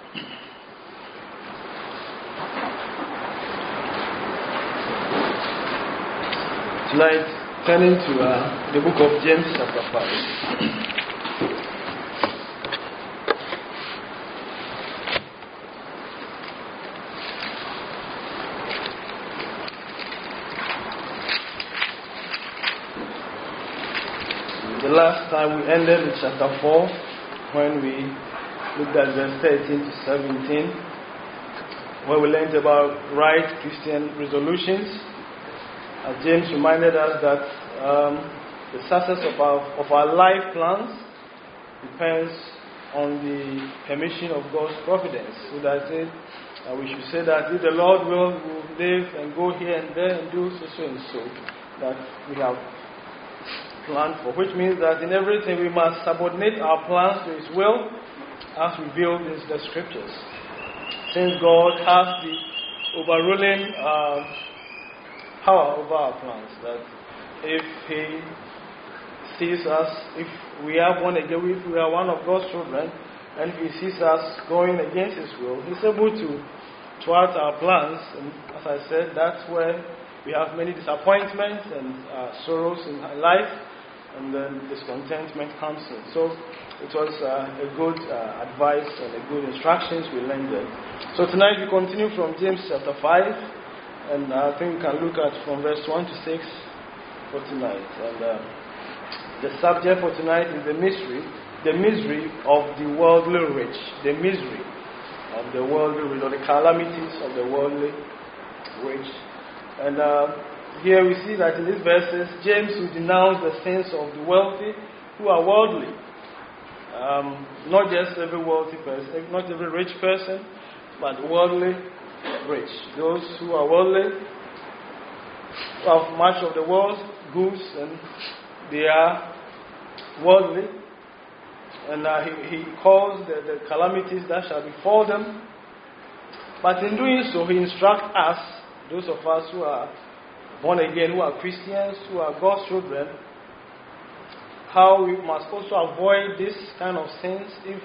Tonight, turning to the book of James chapter 5. The last time we ended with chapter 4 when we looked at verse 13 to 17, where we learned about right Christian resolutions. As James reminded us that the success of our life plans depends on the permission of God's providence. So that we should say that if the Lord will live and go here and there and do so and so, that we have planned for, which means that in everything we must subordinate our plans to His will as revealed in the Scriptures. Since God has the overruling power over our plans, that if He sees us, if we are born again, if we are one of God's children, and He sees us going against His will, He's able to thwart our plans. And as I said, that's where we have many disappointments and sorrows in our life, and then discontentment comes in. So it was a good advice and a good instructions we learned there. So tonight we continue from James chapter 5. And I think we can look at from verse 1 to 6 for tonight. And the subject for tonight is the misery of the worldly rich. The misery of the worldly rich, or the calamities of the worldly rich. And here we see that in these verses, James will denounce the sins of the wealthy who are worldly. Not just every wealthy person, not every rich person, but worldly rich. Those who are worldly, who have much of the world's goods, and they are worldly. And he calls the calamities that shall befall them. But in doing so, he instructs us, those of us who are born again, who are Christians, who are God's children, how we must also avoid this kind of sins if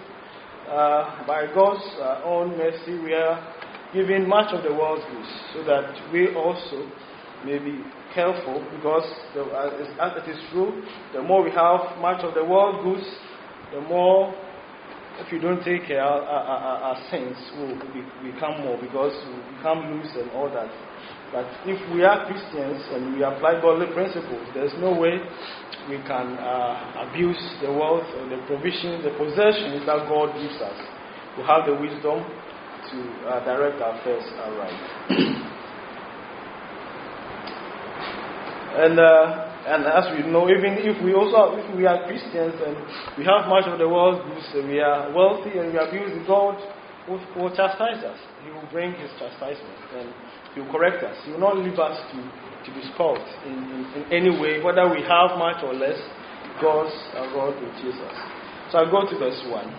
by God's own mercy we are given much of the world's goods, so that we also may be careful, because as it is true, the more we have much of the world's goods, the more, if you don't take care, our sins will become more, because we become loose and all that. But if we are Christians and we apply godly principles, there's no way we can abuse the wealth or the provision, the possessions that God gives us. We have the wisdom to direct our affairs aright. And as we know, even if we are Christians and we have much of the world's goods, we are wealthy and we abuse, God will chastise us. He will bring His chastisement and He will correct us. He will not leave us to be spoiled in any way, whether we have much or less. God will chase us. So I go to verse 1.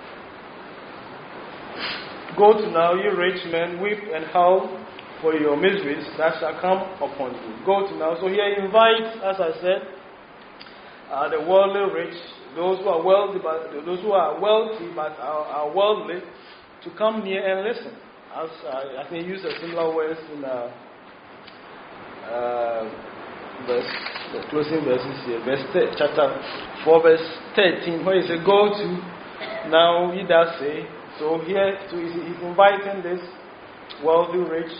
Go to now, you rich men, weep and howl for your miseries that shall come upon you. Go to now. So here he invites, as I said, the worldly rich, those who are wealthy but are worldly, to come near and listen. As I think he used a similar words in the closing verses here, chapter 4, verse 13, where he said, "Go to now, ye that say." So here he's inviting this wealthy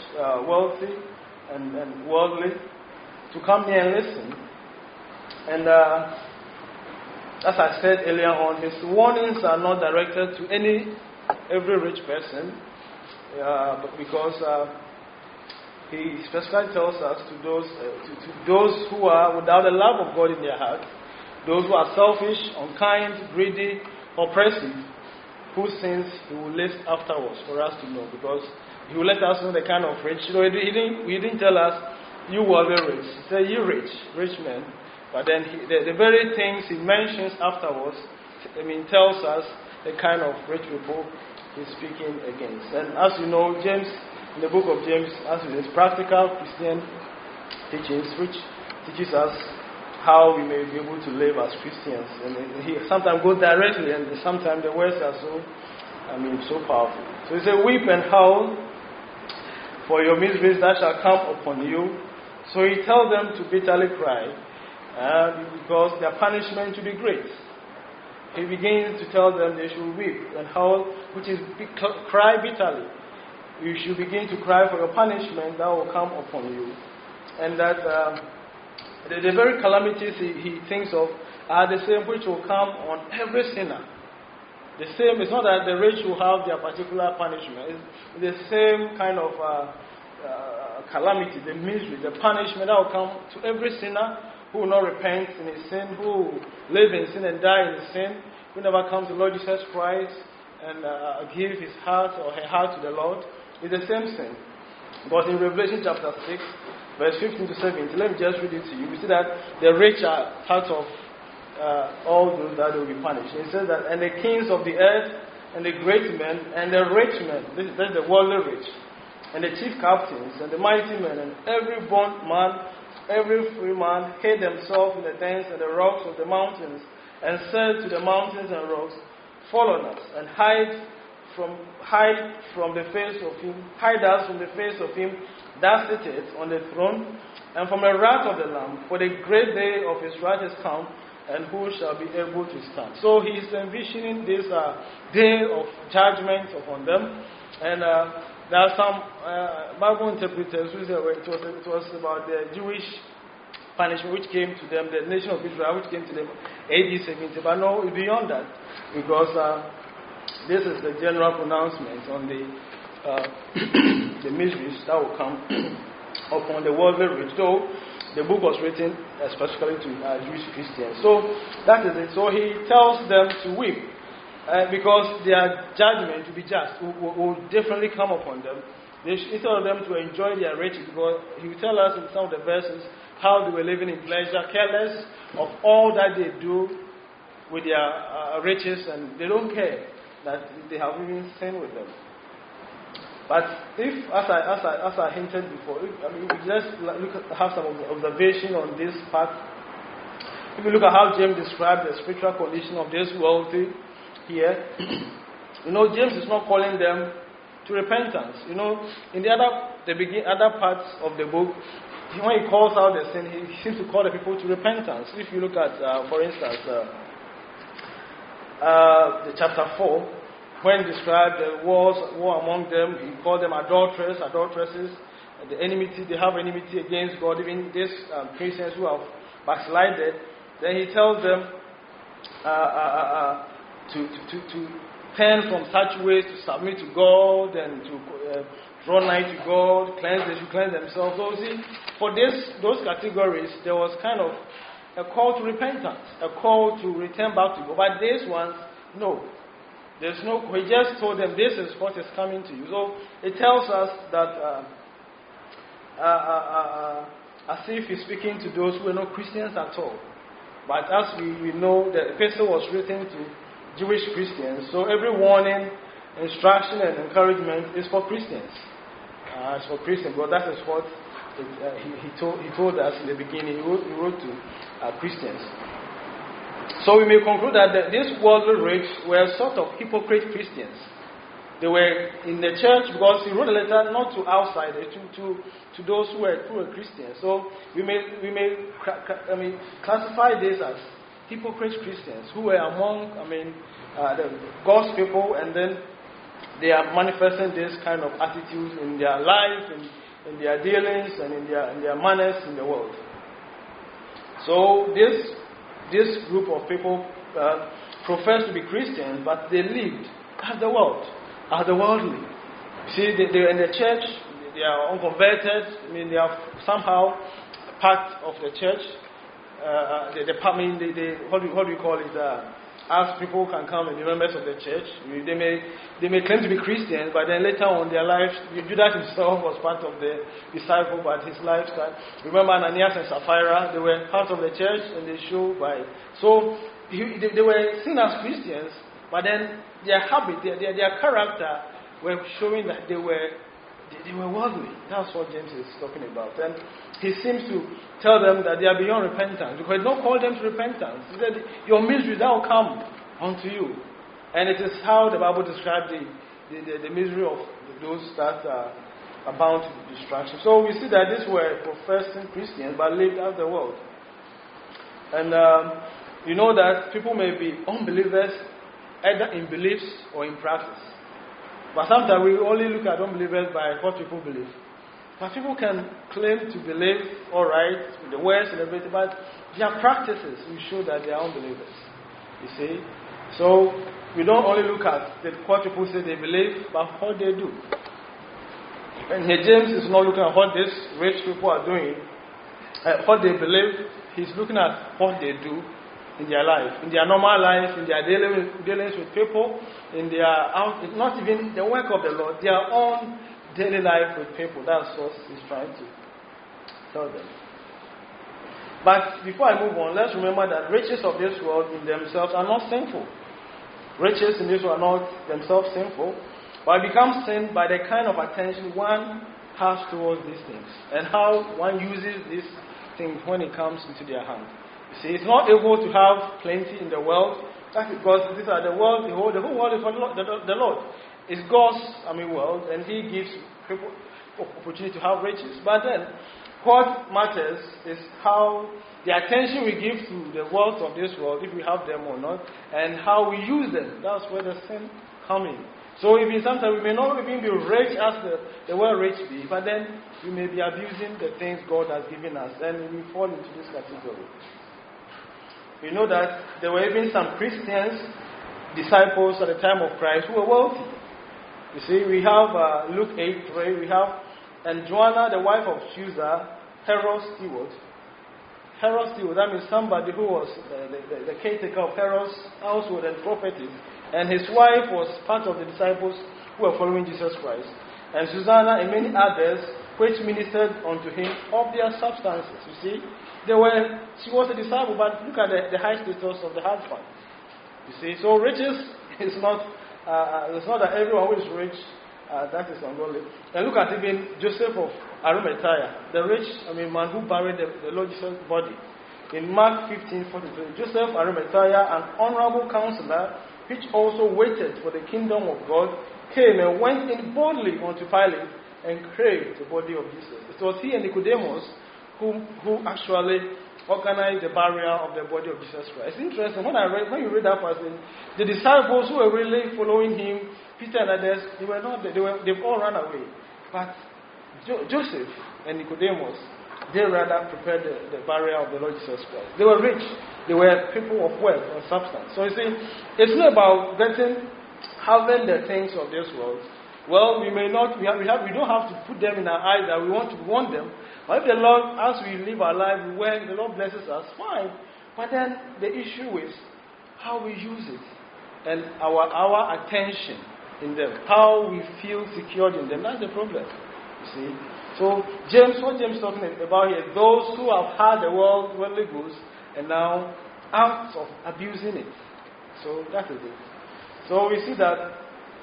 and worldly to come here and listen. And as I said earlier on, his warnings are not directed to every rich person, but because he specifically tells us to those who are without the love of God in their heart, those who are selfish, unkind, greedy, oppressive, whose sins he will list afterwards for us to know, because he will let us know the kind of rich. He didn't tell us, you were very rich. He said, you rich men. But then the very things he mentions afterwards, tells us the kind of rich people he's speaking against. And as you know, James, in the book of James, as it is practical Christian teachings, which teaches us how we may be able to live as Christians. And he sometimes goes directly, and sometimes the words are so so powerful. So he said, weep and howl for your miseries that shall come upon you. So he tells them to bitterly cry because their punishment will be great. He begins to tell them they should weep and howl, which is cry bitterly. You should begin to cry for your punishment that will come upon you. And that the very calamities he thinks of are the same which will come on every sinner. The same, it's not that the rich will have their particular punishment. It's the same kind of calamity, the misery, the punishment that will come to every sinner who will not repent in his sin, who live in sin and die in his sin, who never comes to Lord Jesus Christ and give his heart or her heart to the Lord. It's the same sin. But in Revelation chapter 6, verse 15 to 17, let me just read it to you. We see that the rich are part of all those that will be punished. It says that, and the kings of the earth, and the great men, and the rich men, that's the worldly rich, and the chief captains, and the mighty men, and every bondman, every free man, hid themselves in the dens and the rocks of the mountains, and said to the mountains and rocks, fall on us, and hide from the face of him, hide us from the face of him that sitteth on the throne, and from the wrath of the Lamb, for the great day of his wrath is come, and who shall be able to stand. So he is envisioning this day of judgment upon them. And there are some Bible interpreters who say it was about the Jewish punishment which came to them, the nation of Israel which came to them AD 70. But no, it's beyond that, because this is the general pronouncement on the miseries that will come upon the worldly rich. Though the book was written specifically to Jewish Christians. So that is it. So he tells them to weep because their judgment to be just will definitely come upon them. Instead of them to enjoy their riches, because he will tell us in some of the verses how they were living in pleasure, careless of all that they do with their riches, and they don't care that they have even sinned with them. But if, as I hinted before, we just have some observation on this part. If you look at how James described the spiritual condition of this world here, James is not calling them to repentance. In the other parts of the book, when he calls out the sin, he seems to call the people to repentance. If you look at, for instance, the chapter 4, when he described the war among them, he called them adulteresses, the enmity, they have enmity against God, even these Christians who have backslided. Then he tells them to turn from such ways, to submit to God, and to draw nigh to God, they should cleanse themselves. So see, for those categories, there was kind of a call to repentance, a call to return back to God. But these ones, no. There's no, he just told them this is what is coming to you. So it tells us that as if he's speaking to those who are not Christians at all. But as we know, the epistle was written to Jewish Christians. So every warning, instruction, and encouragement is for Christians. It's for Christians, but that is what he told us in the beginning. He wrote to Christians. So we may conclude that these worldly rich were sort of hypocrite Christians. They were in the church because he wrote a letter not to outsiders, to those who were Christians. So we may classify this as hypocrite Christians who were among the God's people, and then they are manifesting this kind of attitude in their life, in their dealings, and in their manners in the world. So this group of people profess to be Christians, but they lived as the world, as the worldly. See, they're in the church, they are unconverted. They are somehow part of the church. What do you call it? As people can come and be members of the church, they may claim to be Christians, but then later on their lives, Judas himself was part of the disciple, but his lifestyle. Remember Ananias and Sapphira, they were part of the church, and they show by. So they were seen as Christians, but then their habit, their character, were showing that they were worldly. That's what James is talking about. And he seems to tell them that they are beyond repentance, because he don't call them to repentance. He said, your misery that will come unto you. And it is how the Bible describes the misery of those that are bound to distraction. So we see that these were professing Christians but lived out the world. And you know that people may be unbelievers either in beliefs or in practice. But sometimes we only look at unbelievers by what people believe. But people can claim to believe all right with the words and everything, but their practices will show that they are unbelievers. You see? So we don't only look at what people say they believe, but what they do. And here James is not looking at what these rich people are doing, what they believe. He's looking at what they do in their life, in their normal life, in their dealings with people, in their not even the work of the Lord, their own daily life with people. That's what he's trying to tell them. But before I move on, let's remember that riches of this world in themselves are not sinful. Riches in this world are not themselves sinful, but become sin by the kind of attention one has towards these things and how one uses these things when it comes into their hand. You see, it's not able to have plenty in the world. That's because these are the world, the whole world is for the Lord. It's God's world, and He gives people opportunity to have riches. But then, what matters is how the attention we give to the wealth of this world, if we have them or not, and how we use them. That's where the sin comes in. So even sometimes we may not even be rich as the word rich be, but then we may be abusing the things God has given us, and we fall into this category. We know that there were even some Christians, disciples at the time of Christ, who were wealthy. You see, we have Luke 8:3. We have, and Joanna, the wife of Chusa, Herod's steward. Herod's steward, that means somebody who was the caretaker of Herod's household and property. And his wife was part of the disciples who were following Jesus Christ. And Susanna and many others, which ministered unto him of their substances. You see, she was a disciple, but look at the high status of the husband. You see, so riches is not. It's not that everyone who is rich, that is ungodly. And look at even Joseph of Arimathea, the rich, man who buried the Lord Jesus' body. In Mark 15:43, Joseph of Arimathea, an honorable counselor, which also waited for the kingdom of God, came and went in boldly unto Pilate and craved the body of Jesus. It was he and Nicodemus who actually organized the burial of the body of Jesus Christ. It's interesting, when you read that passage, the disciples who were really following him, Peter and others, they've all run away. But Joseph and Nicodemus, they rather prepared the burial of the Lord Jesus Christ. They were rich. They were people of wealth and substance. So you see, it's not about having the things of this world. Well, we don't have to put them in our eyes that we want them. But if the Lord, as we live our life, when the Lord blesses us, fine. But then the issue is how we use it and our attention in them, how we feel secured in them. That's the problem. You see. So what James is talking about here, those who have had the worldly goods and now out of abusing it. So that is it. So we see that.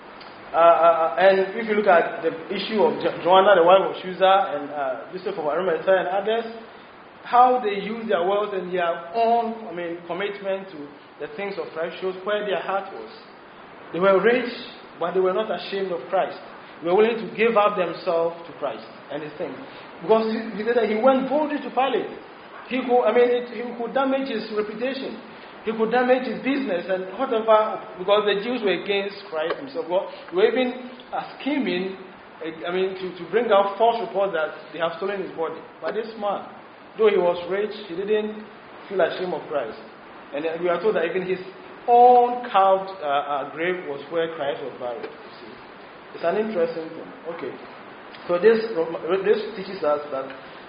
And if you look at the issue of Joanna, the wife of Chusa, and Joseph of Arimathea and others, how they use their wealth and their own, commitment to the things of Christ shows where their heart was. They were rich, but they were not ashamed of Christ. They were willing to give up themselves to Christ and His thing. Because he said that he went boldly to Pilate. He could damage his reputation. He could damage his business and whatever, because the Jews were against Christ Himself. They were even scheming, to bring out false reports that they have stolen His body. But this man, though he was rich, he didn't feel ashamed of Christ. And we are told that even his own carved grave was where Christ was buried. See? It's an interesting thing. Okay. So this teaches us that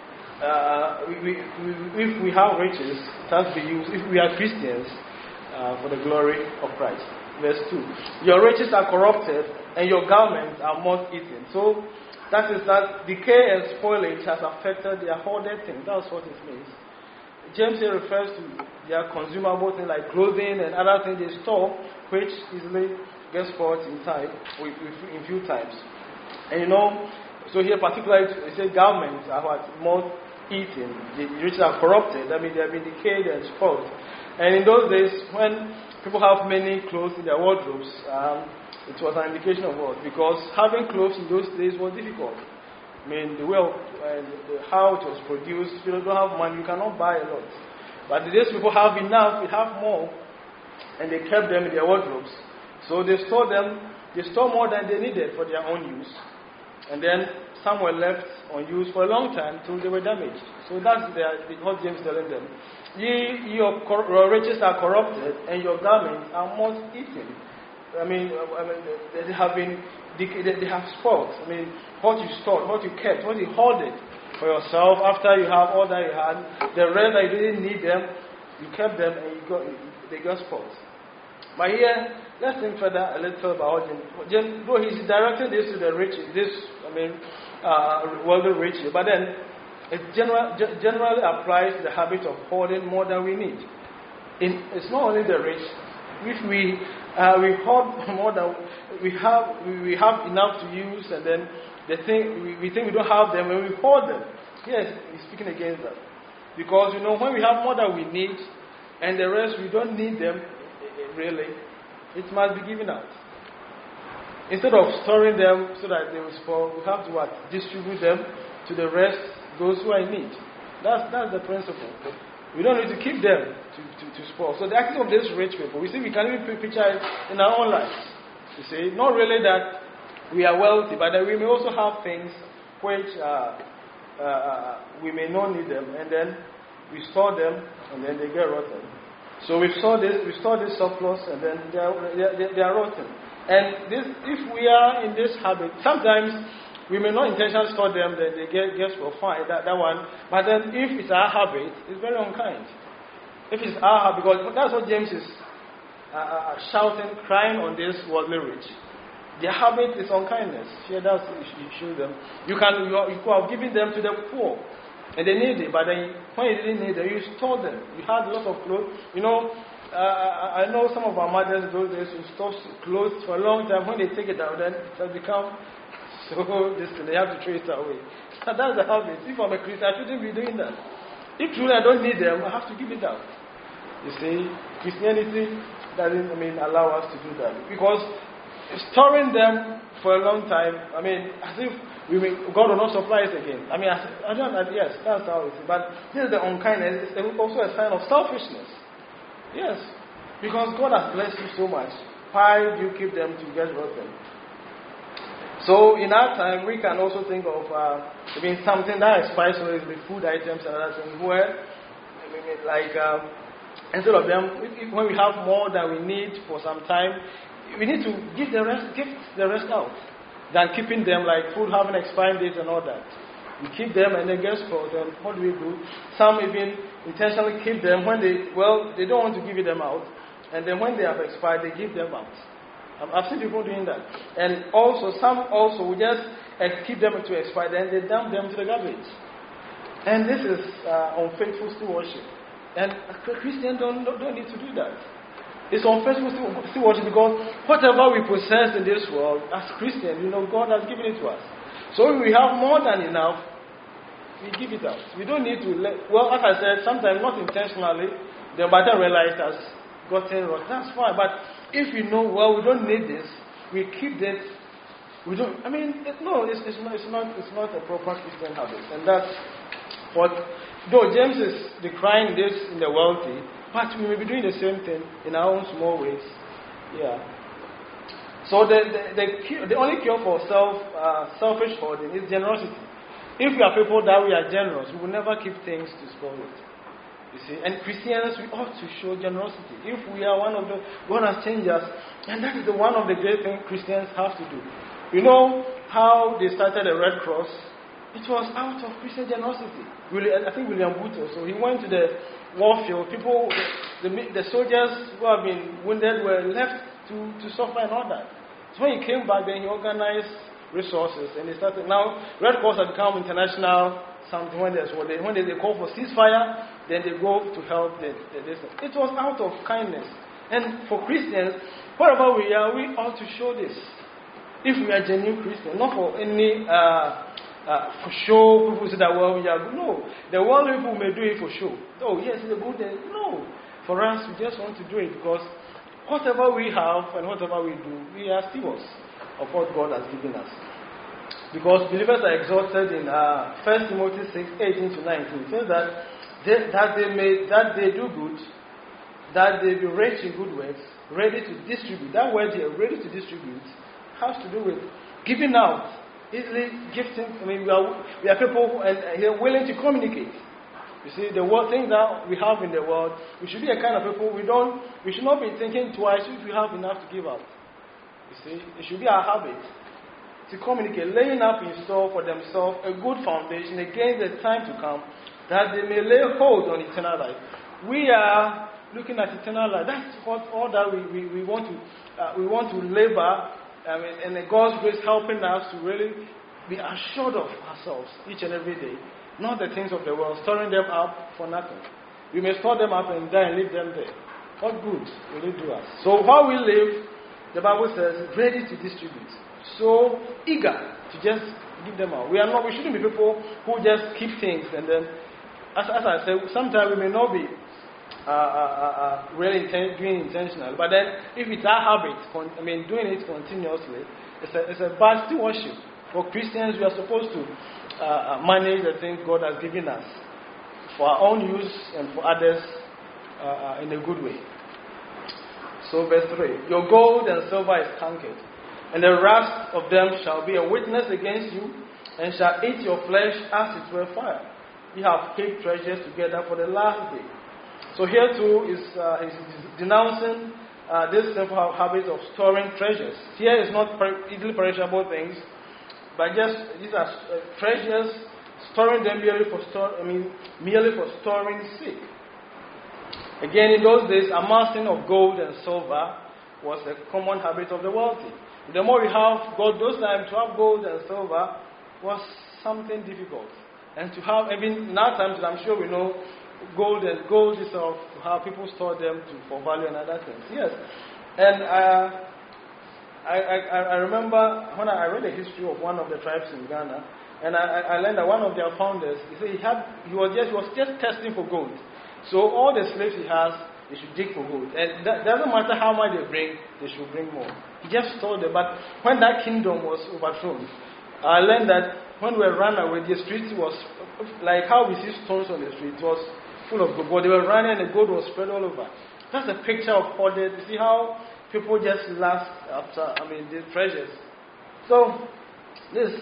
if we have riches, it has to be used, if we are Christians, for the glory of Christ. Verse 2. Your riches are corrupted, and your garments are moth-eaten. So, that is that decay and spoilage has affected their hoarded things. That's what it means. James here refers to their consumable things like clothing and other things they store, which easily gets spoiled in time, in few times. And so here particularly it says garments are what? Moth-eaten. The riches are corrupted. They have been decayed and spoiled. And in those days, when people have many clothes in their wardrobes, it was an indication of what? Because having clothes in those days was difficult. I mean, the way of, how it was produced, if you don't have money, you cannot buy a lot. But these people have enough, they have more, and they kept them in their wardrobes. So they store more than they needed for their own use. And then some were left unused for a long time till they were damaged. So that's what James is telling them. Your riches are corrupted, and your garments are moth eaten. I mean, they have spoiled. I mean, what you stored, what you kept, what you hoarded for yourself after you have all that you had, the rest that you didn't need them, you kept them and they got spoiled. But here, let's think further a little about James. Though he's directing this to the rich, worldly rich, but then it generally applies to the habit of hoarding more than we need. It's not only the rich. If we hoard more than we have enough to use, and then we think we don't have them, and we hoard them. Yes, he's speaking against that. Because, when we have more than we need, and the rest we don't need them, really, it must be given out. Instead of storing them so that they will spoil, we have to distribute them to the rest, those who are in need. That's the principle. We don't need to keep them to spoil. So the action of these rich people, we can even picture it in our own lives. You see, not really that we are wealthy, but that we may also have things which we may not need them, and then we store them, and then they get rotten. So we store this surplus, and then they are rotten. And if we are in this habit, sometimes we may not intentionally store them, then they get spoiled. Fine, that one. But then if it's our habit, it's very unkind. If it's our habit, because that's what James is shouting, crying on this worldly rich. Their habit is unkindness. Here, that's you show them. You could have given them to the poor, and they need it. But then when you didn't need them, you store them. You had lots of clothes. I know some of our mothers those days who store clothes for a long time. When they take it out, then it has become so distant. They have to throw it away. So that's the habit. If I'm a Christian, I shouldn't be doing that. If truly I don't need them, I have to give it out. You see, Christianity doesn't allow us to do that, because storing them for a long time, as if God will not supply it again. Yes, that's how it is. But this is the unkindness. It's also a sign of selfishness. Yes, because God has blessed you so much. Why do you keep them to get rotten? So in our time, we can also think of something that expires, so is the food items and other things, where instead of them, when we have more than we need for some time, we need to give the rest out than keeping them, like food having expiring dates and all that. We keep them and they get spoiled. And what do? Some even intentionally keep them when they don't want to give them out, and then when they have expired, they give them out. I've seen people doing that. And also, some also will just keep them to expire, then they dump them to the garbage. And this is unfaithful stewardship. And Christians don't need to do that. It's unfaithful stewardship, because whatever we possess in this world, as Christians, God has given it to us. So if we have more than enough, we give it out. We don't need to as I said, sometimes not intentionally, then by the time realize it has gotten wrong. That's fine. But if we know, we don't need this, we keep this. We don't. It's not a proper Christian habit, and that's what. Though James is decrying this in the wealthy, but we may be doing the same thing in our own small ways. Yeah. So the only cure for selfish hoarding is generosity. If we are people that we are generous, we will never keep things to spoil it. You see, and Christians, we ought to show generosity. If we are one of the God has changed us, and that is one of the great things Christians have to do. You know how they started the Red Cross? It was out of Christian generosity. I think William Booth. So he went to the warfield. People, the soldiers who have been wounded were left to suffer and all that. So when he came back, then he organized resources, and they started. Now, Red Cross has become international. Something when they call for ceasefire, then they go to help the distance. It was out of kindness. And for Christians, wherever we are, we ought to show this. If we are genuine Christians, not for any for show. People say that we are good. No, the world people may do it for show. Oh yes, it's a good thing. No, for us, we just want to do it because whatever we have and whatever we do, we are stewards of what God has given us. Because believers are exhorted in 1 Timothy 6:18 to 19. It says that they do good, that they be rich in good works, ready to distribute. That word here, ready to distribute, has to do with giving out, easily gifting. I mean, we are people who are willing to communicate. You see, the things that we have in the world, we should be a kind of people. We should not be thinking twice if we have enough to give out. You see, it should be our habit to communicate, laying up in store for themselves a good foundation against the time to come, that they may lay hold on eternal life. We are looking at eternal life. That's what all that we want to labor, and God's grace helping us to really be assured of ourselves each and every day. Not the things of the world, storing them up for nothing. We may store them up and die and leave them there. What good will it do us? So while we live, the Bible says, ready to distribute. So eager to just give them out. We shouldn't be people who just keep things and then, as I said, sometimes we may not be really doing intentional. But then, if it's our habit, doing it continuously, it's a bad stewardship. For Christians, we are supposed to manage the things God has given us for our own use and for others in a good way. So verse 3, your gold and silver is cankered, and the rust of them shall be a witness against you, and shall eat your flesh as it were fire. You have kept treasures together for the last day. So here too is denouncing this simple habit of storing treasures. Here is not easily perishable things, but just these are treasures, storing them merely for storing sake. Again, in those days, amassing of gold and silver was a common habit of the wealthy. The more we have gold, those times to have gold and silver was something difficult. And to have, in our times, I'm sure we know, gold is of how people store them for value and other things. Yes. And I remember when I read the history of one of the tribes in Ghana, and I learned that one of their founders, he said he was just testing for gold. So all the slaves he has, they should dig for gold. And that doesn't matter how much they bring, they should bring more. He just stored them. But when that kingdom was overthrown, I learned that when we ran away, the street was like how we see stones on the street. It was full of gold. But they were running and the gold was spread all over. That's a picture of hoarded. You see how people just last after, the treasures. So James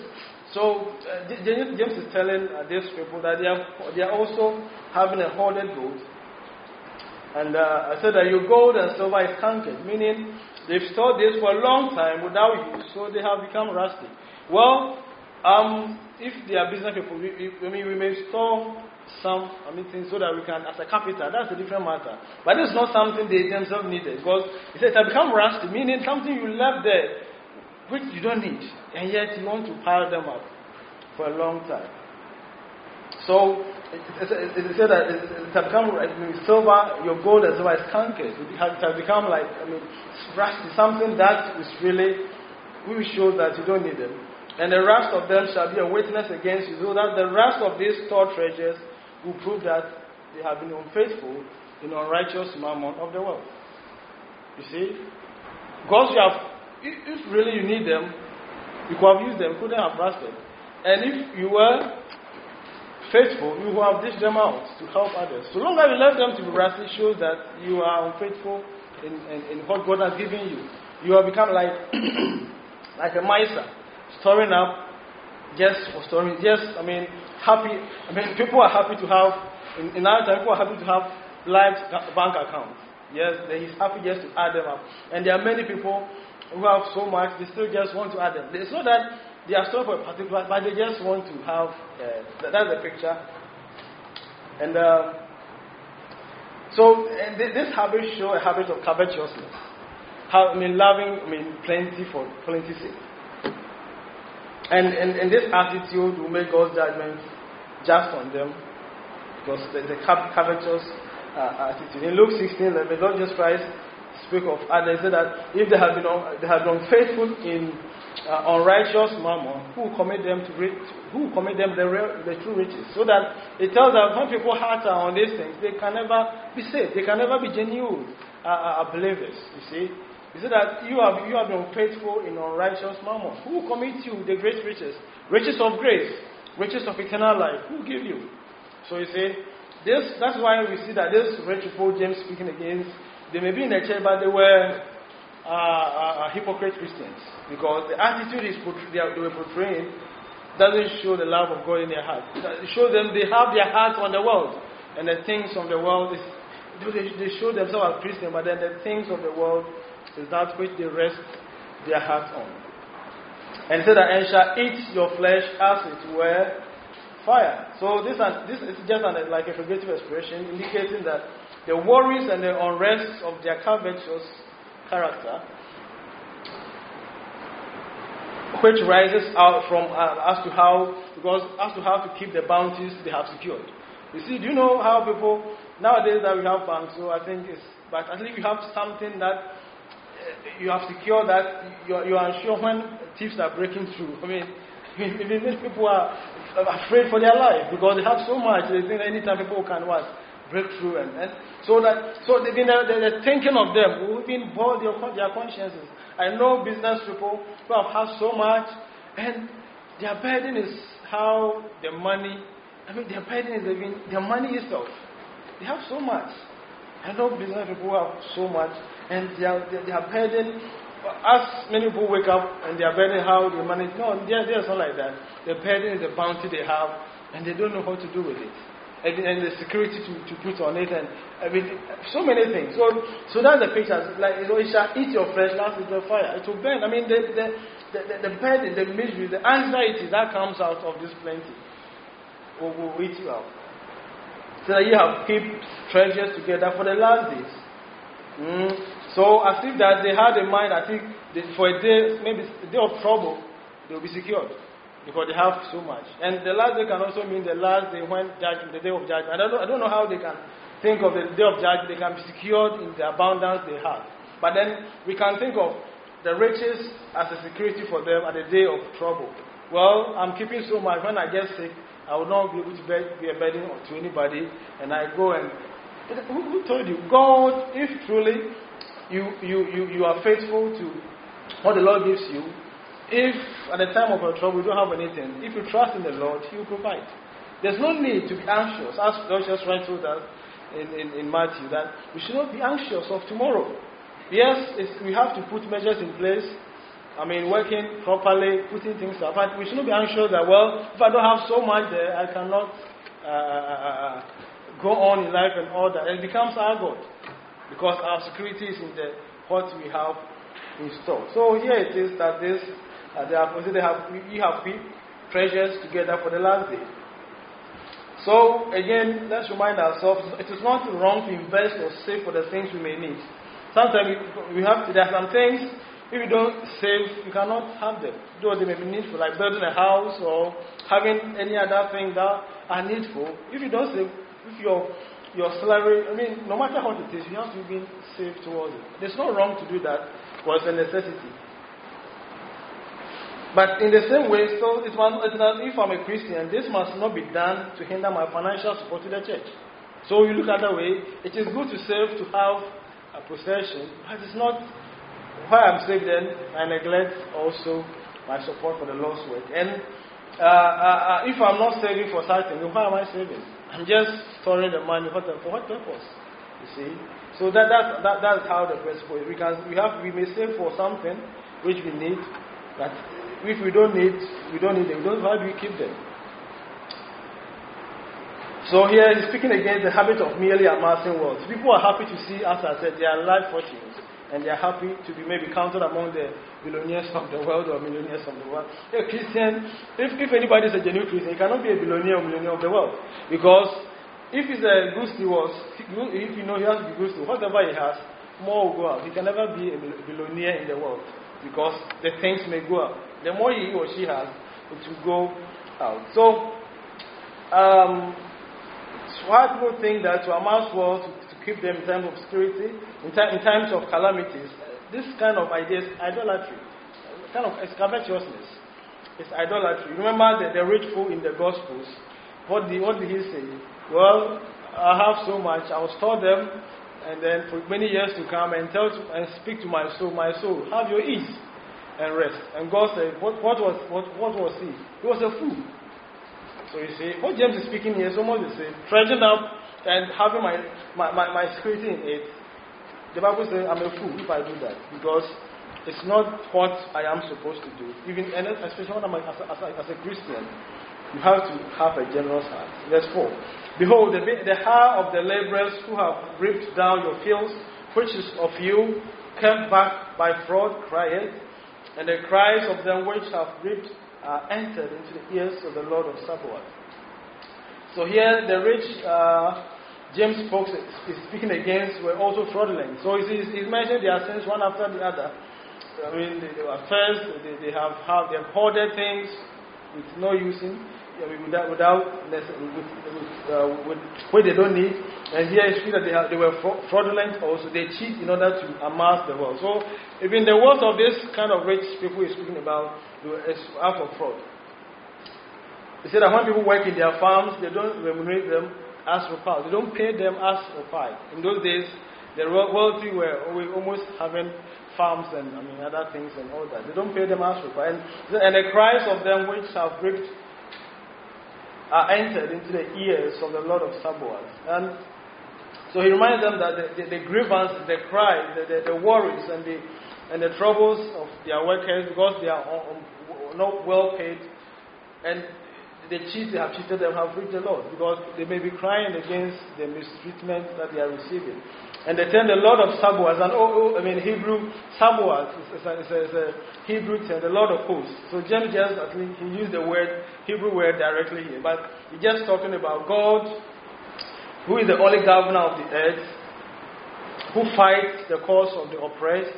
is telling these people that they are also having a hoarded gold. And I said that your gold and silver is cankered, meaning they've stored this for a long time without use, so they have become rusty. Well, if they are business people, we may store some things so that we can, as a capital, that's a different matter. But it's not something they themselves needed, because it says it has become rusty, meaning something you left there which you don't need, and yet you want to pile them up for a long time. So it said that it has become silver, your gold and silver is cankered. It has become rusty, something that is really shows that you don't need them. And the rest of them shall be a witness against you, so that the rest of these stored treasures will prove that they have been unfaithful in unrighteous mammon of the world. You see? Because if really you need them, you could have used them, couldn't have rusted. And if you were faithful, you will have dished them out to help others. So long as you left them to be rusty, shows that you are unfaithful in what God has given you. You have become like a miser, storing up just for storing. Happy. People are happy to have, in our time, people are happy to have large bank accounts. Yes, he's happy just to add them up. And there are many people who have so much, they still just want to add them. It's not that they are stored for a particular, but they just want to have, that's the picture. And this habit shows a habit of covetousness. Loving, plenty for plenty's sake. And this attitude will make God's judgment just on them, because the covetous attitude. In Luke 16:11, Lord Jesus Christ spoke of others, said that if they have been faithful in unrighteous mammon, who will commit them the true riches? So that it tells that when people's hearts are on these things, they can never be saved. They can never be genuine. are believers, you see. You see that you have been faithful in unrighteous mammon. Who will commit you the great riches? Riches of grace, riches of eternal life. Who will give you? So you see, that's why we see that this rich people James speaking against, they may be in the church, but they were hypocrite Christians. Because the attitude they were portraying doesn't show the love of God in their heart. It shows them they have their heart on the world. And the things of the world, they show themselves as Christians, but then the things of the world is that which they rest their heart on. And so that, and shall eat your flesh as it were fire. So this is just like a figurative expression indicating that the worries and the unrest of their covetous character, which rises out from as to how to keep the bounties they have secured. You see, do you know how people nowadays that we have banks? So I think but at least you have something that you have secured that you are unsure when thieves are breaking through. I mean, many people are afraid for their life because they have so much. They think anytime people can break through, and so the thinking of them will even boil their consciences. I know business people who have had so much, and their burden is how the money. I mean, their burden is even their money itself. They have so much. I know business people who have so much, and their burden. As many people wake up and they are burden how they manage. No, there's not like that. The burden is the bounty they have, and they don't know how to do with it, and the security to put on it, and I mean, so many things. So that's the picture. Like, it shall eat your flesh, last with the fire. It will burn. I mean, the burden, the misery, the anxiety that comes out of this plenty will eat you out. So that you have kept treasures together for the last days. So I think that they had in mind, I think, for a day, maybe a day of trouble, they will be secured because they have so much. And the last day can also mean the last day when the day of judgment. I don't know how they can think of the day of judgment. They can be secured in the abundance they have. But then we can think of the riches as a security for them at the day of trouble. Well, I'm keeping so much. When I get sick, I will not be able to be a burden to anybody. And I go and... Who told you? God, if truly you are faithful to what the Lord gives you, if at the time of your trouble you don't have anything, if you trust in the Lord, He will provide. There's no need to be anxious. As Lord just right told us in Matthew, that we should not be anxious of tomorrow. Yes, we have to put measures in place. I mean, working properly, putting things up. But we should not be anxious that, well, if I don't have so much there, I cannot go on in life and all that. And it becomes our God. Because our security is in what we have in store. So here it is that we have treasures together for the last day. So again, let's remind ourselves, it is not wrong to invest or save for the things we may need. Sometimes there are some things, if you don't save, you cannot have them. Though they may be needful, like building a house or having any other thing that are needful. If you don't save, if your salary, I mean, no matter what it is, you have to be saved towards it. There's no wrong to do that, but it's a necessity. But in the same way, so if I'm a Christian, this must not be done to hinder my financial support to the church. So you look at that way, it is good to save to have a possession, but it's not why I'm saved then, I neglect also my support for the Lord's work. And if I'm not saving for something, then why am I saving? I'm just storing the money for what purpose? You see? So that's how the principle is. We may save for something which we need, but if we don't need them, why do we keep them? So here he's speaking against the habit of merely amassing wealth. People are happy to see, as I said, their life fortunes, and they are happy to be maybe counted among the billionaires of the world or millionaires of the world. A Christian, if anybody is a genuine Christian, he cannot be a billionaire or millionaire of the world. Because if he's a good steward, if you know he has to be good steward, whatever he has, more will go out. He can never be a billionaire in the world because the things may go out. The more he or she has, it will go out. So, why people think that to amass wealth, to keep them in times of security, in times of calamities, this kind of idea is idolatry, kind of covetousness. It's idolatry. Remember the rich fool in the Gospels. What did he say? Well, I have so much, I will store them and then for many years to come and speak to my soul, have your ease and rest. And God said, what was he? He was a fool. So you see, what James is speaking here is almost the same. Treasuring up and having my security in it. The Bible says I'm a fool if I do that, because it's not what I am supposed to do. Even, and especially when I'm as a Christian, you have to have a generous heart. Verse 4. Behold, the hire of the laborers who have reaped down your fields, which is of you, came back by fraud, cried, and the cries of them which have reaped are entered into the ears of the Lord of Sabaoth. So here the rich James is speaking against were also fraudulent. So he's mentioning their sins one after the other. I mean, they were first, they have hoarded things with no using, with what they don't need. And here it's true that they were fraudulent also. They cheat in order to amass the wealth. So even the wealth of this kind of rich people he's speaking about is out of fraud. He said that when people work in their farms, they don't remunerate them as for power. They don't pay them as for pie. In those days, the wealthy were almost having farms and other things and all that. They don't pay them as for pie. And the cries of them which have reaped are entered into the ears of the Lord of Sabaoth. And so he reminds them that the grievance, the cry, the worries and the troubles of their workers, because they are not well paid, and they have cheated them, have reached the Lord, because they may be crying against the mistreatment that they are receiving. And they term the Lord of Sabaoth, Hebrew Sabaoth is a Hebrew term, the Lord of hosts. So James he used the Hebrew word directly here, but he's just talking about God, who is the only governor of the earth, who fights the cause of the oppressed.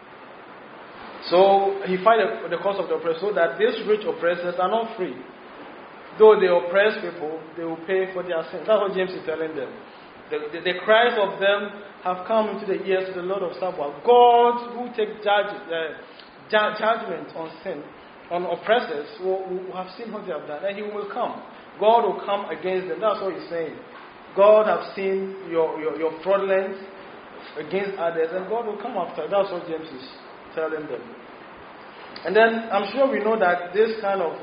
So he fights the cause of the oppressed, so that these rich oppressors are not free. Though they oppress people, they will pay for their sins. That's what James is telling them. The cries of them have come into the ears of the Lord of Sabaoth. God, who takes judgment on sin, on oppressors who have seen what they have done, and He will come. God will come against them. That's what He's saying. God has seen your fraudulence against others, and God will come after. That's what James is telling them. And then I'm sure we know that this kind of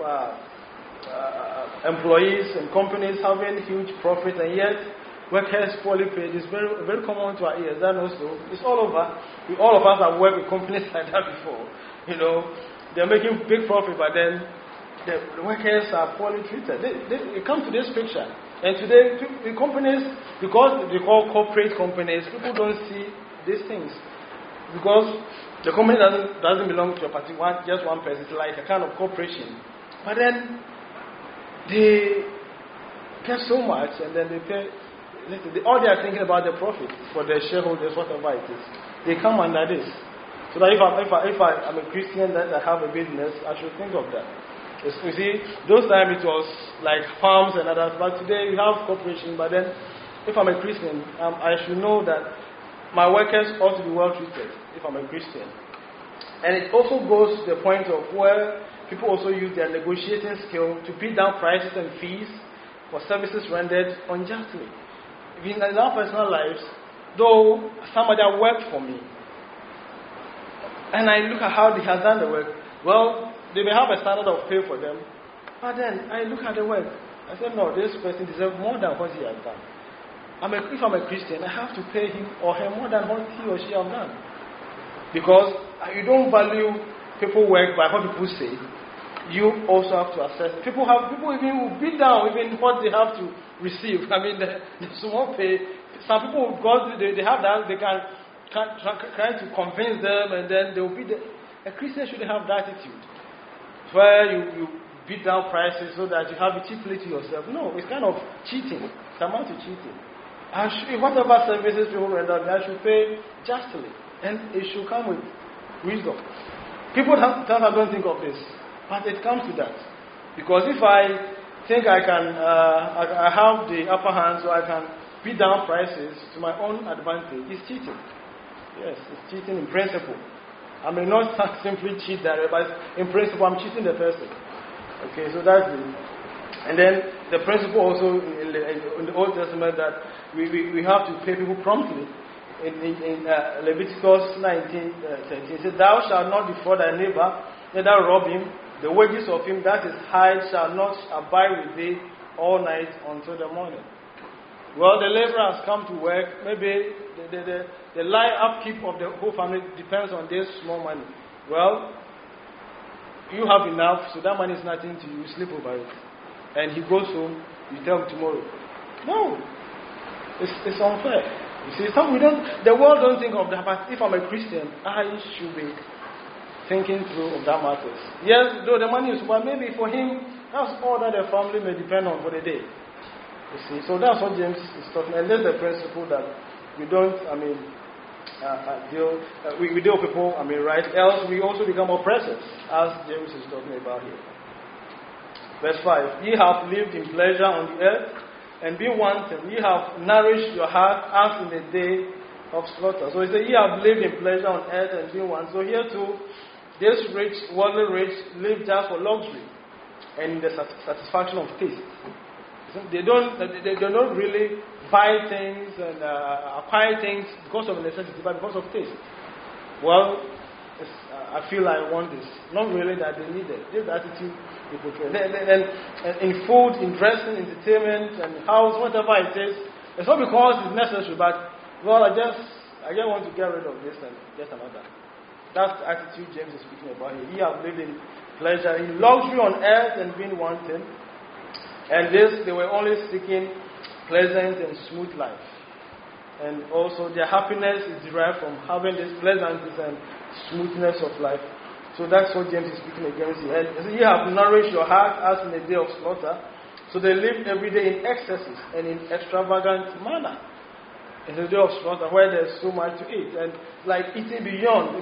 employees and companies having huge profit, and yet workers poorly paid is very, very common to our ears. That also, it's all over. All of us have worked with companies like that before. They're making big profit, but then the workers are poorly treated. They come to this picture. And today, the companies, because they call corporate companies, people don't see these things. Because the company doesn't belong to just one person. It's like a kind of corporation. But then they pay so much, and then they pay. All they are thinking about the profit for their shareholders, whatever it is. They come under this. So that if I'm a Christian that I have a business, I should think of that. You see, those times it was like farms and others, but today we have corporation. But then, if I'm a Christian, I should know that my workers ought to be well treated. If I'm a Christian, and it also goes to the point of where people also use their negotiating skill to beat down prices and fees for services rendered unjustly. In our personal lives, though somebody worked for me, and I look at how he has done the work, well, they may have a standard of pay for them, but then I look at the work, I say, no, this person deserves more than what he has done. If I'm a Christian, I have to pay him or her more than what he or she has done. Because you don't value people's work by what people say. You also have to assess. People even will beat down even what they have to receive. The small pay. Some people, because they have that, they can try to convince them, and then they will be a Christian should have that attitude, where you beat down prices so that you have it cheaply to yourself. No, it's kind of cheating. It's amount to cheating. Whatever services people render, I should pay justly, and it should come with wisdom. People sometimes don't think of this. But it comes to that. Because if I think I have the upper hand, so I can beat down prices to my own advantage, it's cheating. Yes, it's cheating in principle. I may not simply cheat that, but in principle I'm cheating the person. Okay, so that's it. And then the principle also in the Old Testament that we have to pay people promptly. in Leviticus 19:13. It says, "Thou shalt not defraud thy neighbor, neither rob him. The wages of him that is hired shall not abide with thee all night until the morning." Well, the laborer has come to work. Maybe the life upkeep of the whole family depends on this small money. Well, you have enough, so that money is nothing to you. You sleep over it. And he goes home, you tell him tomorrow. No. It's unfair. You see, the world don't think of that, but if I'm a Christian, I should be thinking through of that matters. Yes, though the money is, but maybe for him, that's all that the family may depend on for the day. You see, so that's what James is talking, and that's the principle that we don't, we deal with people, right? Else we also become oppressors, as James is talking about here. Verse 5: "Ye have lived in pleasure on the earth, and been wanton. Ye have nourished your heart as in the day of slaughter." So he said, "Ye have lived in pleasure on earth and been wanton." So here too, this rich, worldly rich, live just for luxury and the satisfaction of taste. They don't really buy things and acquire things because of necessity, but because of taste. Well, I feel I want this. Not really that they need it. This attitude they portray. And in food, in dressing, entertainment, and house, whatever it is, it's not because it's necessary, but well, I just want to get rid of this and get another. That's the attitude James is speaking about here. Ye have lived in pleasure, in luxury on earth and been wanting. And this, they were only seeking pleasant and smooth life. And also their happiness is derived from having this pleasantness and smoothness of life. So that's what James is speaking against here. And you have nourished your heart as in the day of slaughter. So they live every day in excesses and in extravagant manner. In the day of slaughter where there's so much to eat. And like eating beyond.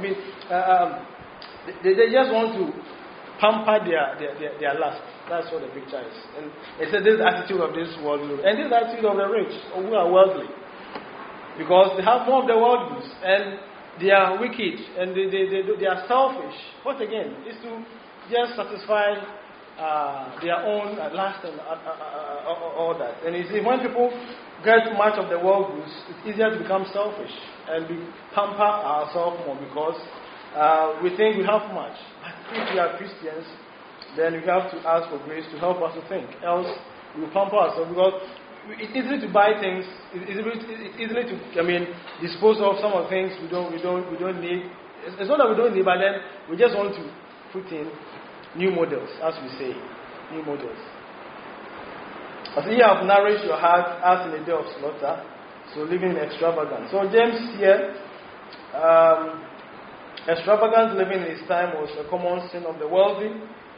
They just want to pamper their lust. That's what the picture is. And it says this attitude of this world, and this attitude of the rich who are worldly. Because they have more of the world goods, and they are wicked, and they are selfish. What again? Is to just satisfy their own lust and all that. And you see, when people get much of the world goods, it's easier to become selfish and pamper ourselves more because we think we have much. But if we are Christians, then we have to ask for grace to help us to think. Else, we will pamper ourselves because it's easy to buy things. It's easy to, dispose of some of the things we don't need. It's not that we don't need, but then we just want to put in new models, as we say, new models. As ye have nourished your heart as in the day of slaughter, so living in extravagance. So James here, extravagant living in his time was a common sin of the wealthy.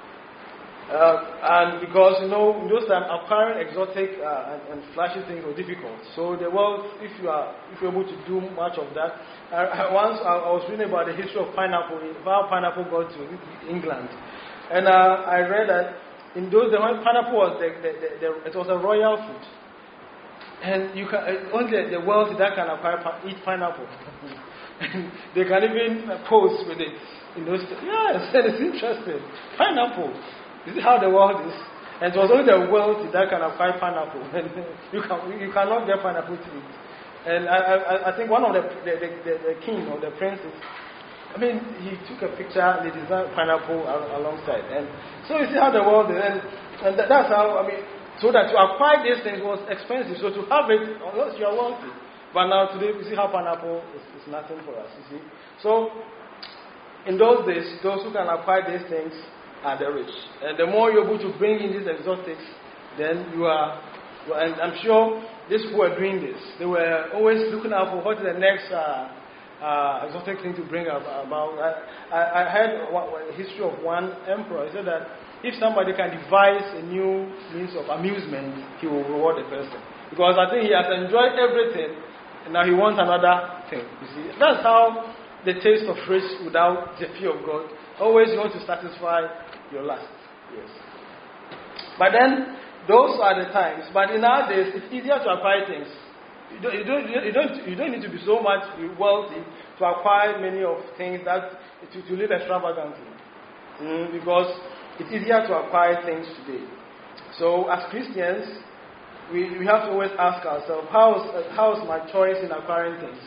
And because, in those times, acquiring exotic and flashy things was difficult. So the world, if you're able to do much of that. Once I was reading about the history of pineapple, how pineapple got to England. And I read that in those days, when pineapple was it was a royal food. And you can only the wealthy that can eat pineapple. They can even pose with it in those days. Yes, it's interesting. Pineapple. You see how the world is? And it was only the wealthy that can acquire pineapple. And you cannot get pineapple to eat. And I think one of the king or the princes, he took a picture, they designed pineapple alongside. And so you see how the world is. And that's how, so that to acquire these things was expensive. So to have it, unless you are wealthy. But now today, you see how pineapple is nothing for us, you see. So, in those days, those who can acquire these things are the rich. And the more you're able to bring in these exotics, then you are, and I'm sure these people were doing this. They were always looking out for what is the next exotic thing to bring about. I heard the history of one emperor. He said that if somebody can devise a new means of amusement, he will reward the person. Because I think he has enjoyed everything, and now he wants another thing. You see, that's how the taste of rich without the fear of God. Always you want to satisfy your lust. Yes. But then, those are the times. But in our days, it's easier to acquire things. You don't need to be so much wealthy to acquire many of things that to live extravagantly. Because it's easier to acquire things today. So, as Christians, we have to always ask ourselves, how is my choice in acquiring things?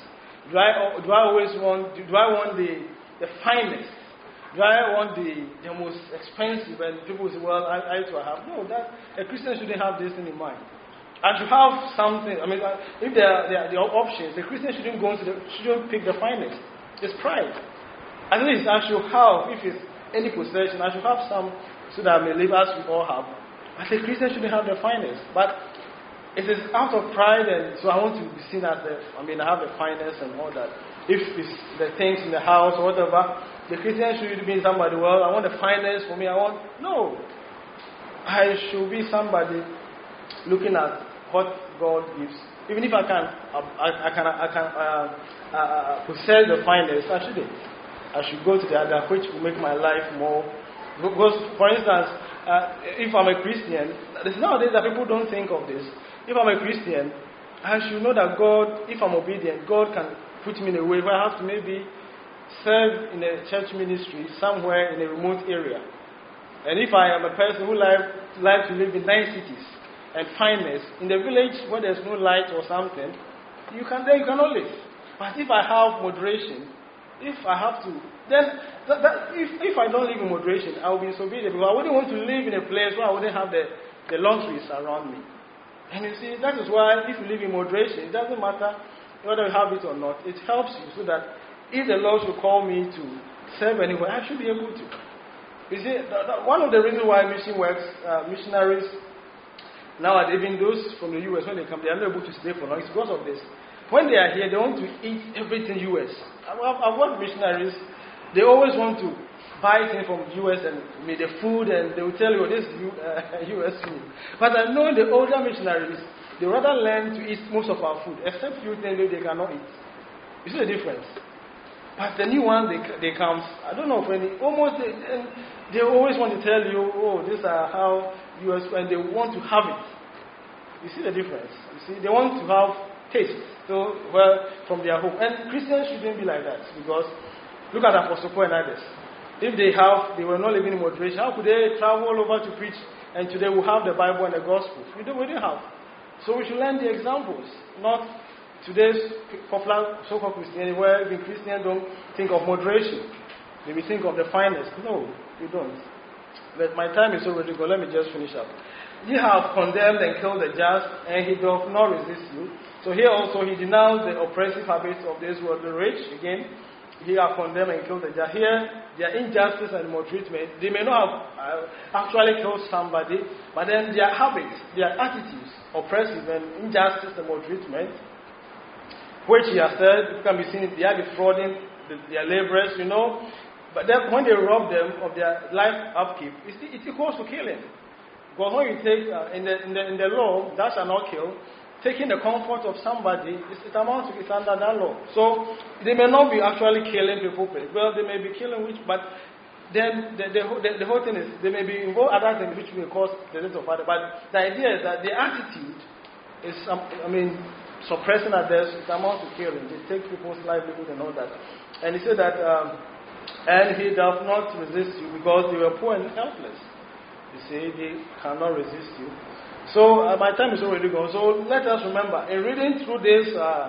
Do I want the finest? Do I want the most expensive? And people say, well, I too have. No, that a Christian shouldn't have this thing in mind. I should have something. I mean, if there are the options, the Christian shouldn't pick the finest. It's pride. At least I should have, if it's any possession, I should have some so that I may live as we all have. But the Christian shouldn't have the finest. But it is out of pride, and so I want to be seen as I have the finest and all that. If it's the things in the house or whatever, the Christian should be somebody, well, I want the finest for me. No. I should be somebody looking at what God gives. Even if I can possess the finest, I shouldn't. I should go to the other, which will make my life more. Because, for instance, if I'm a Christian, nowadays that people don't think of this. If I'm a Christian, I should know that God, if I'm obedient, God can put me in a way where I have to maybe serve in a church ministry somewhere in a remote area. And if I am a person who likes to live in nice cities and fineness, in the village where there's no light or something, you cannot live. But if I have moderation, if I have to, then if I don't live in moderation, I will be disobedient, because I wouldn't want to live in a place where I wouldn't have the luxuries around me. And you see, that is why if you live in moderation, it doesn't matter whether you have it or not. It helps you so that if the Lord should call me to serve anywhere, I should be able to. You see, one of the reasons why missionaries nowadays, even those from the U.S., when they come, they are not able to stay for long. It's because of this. When they are here, they want to eat everything U.S. I've worked with missionaries. They always want to buy things from U.S. and make the food, and they will tell you, this is U.S. food. But I know the older missionaries, they rather learn to eat most of our food, except few things they cannot eat. You see the difference? But the new one, they come, I don't know, when they always want to tell you, oh, these are how U.S., and they want to have it. You see the difference? You see, they want to have taste, from their home. And Christians shouldn't be like that, because look at Apostle Paul and others. If they were not living in moderation, how could they travel all over to preach, and today we have the Bible and the Gospel? We didn't have. So we should learn the examples, not today's popular so-called Christianity, where the Christians don't think of moderation. They will think of the finest. No, you don't. But my time is already gone. Let me just finish up. Ye have condemned and killed the just, and he doth not resist you. So here also he denounced the oppressive habits of this world, the rich. Again, he have condemned and killed the just. Here, their injustice and maltreatment, they may not have actually killed somebody, but then their habits, their attitudes, oppressive and injustice and maltreatment, which he has said can be seen, they are defrauding their laborers, But then when they rob them of their life upkeep, it equals to killing. Because when you take, in the law, thou shalt not kill, taking the comfort of somebody, it amounts to, it's under that law. So they may not be actually killing people, well, they may be killing but then the whole thing is, they may be involved other things which may cause the death of others. But the idea is that the attitude is, suppressing others, it amounts to killing. They take people's livelihood and all that. And he said that, and he does not resist you because they were poor and helpless. You see, they cannot resist you. So my time is already gone. So let us remember, in reading through this,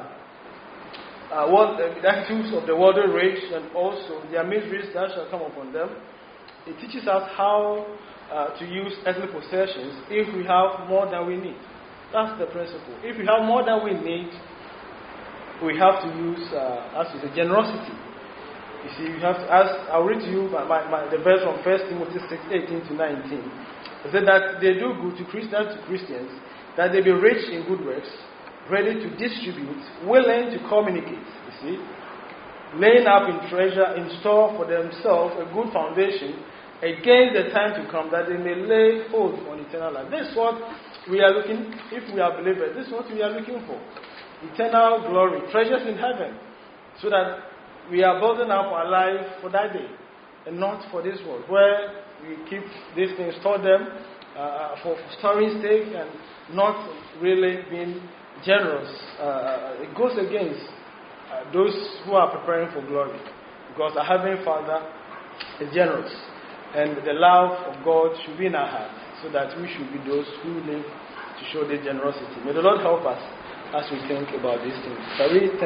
the attitudes of the worldly rich and also their miseries that shall come upon them, it teaches us how to use earthly possessions if we have more than we need. That's the principle. If we have more than we need, we have to use generosity. You see, you have to I'll read to you the verse from 1 Timothy 6:18 to 19. It said that they do good to Christians, that they be rich in good works, ready to distribute, willing to communicate. You see, laying up in treasure in store for themselves a good foundation against the time to come, that they may lay hold on eternal life. This is what we are looking, if we are believers, this is what we are looking for. Eternal glory, treasures in heaven, so that we are building up our life for that day, and not for this world, where we keep these things, store them for storing sake, and not really being generous. It goes against those who are preparing for glory, because our Heavenly Father is generous, and the love of God should be in our hearts, so that we should be those who live to show this generosity. May the Lord help us as we think about these things.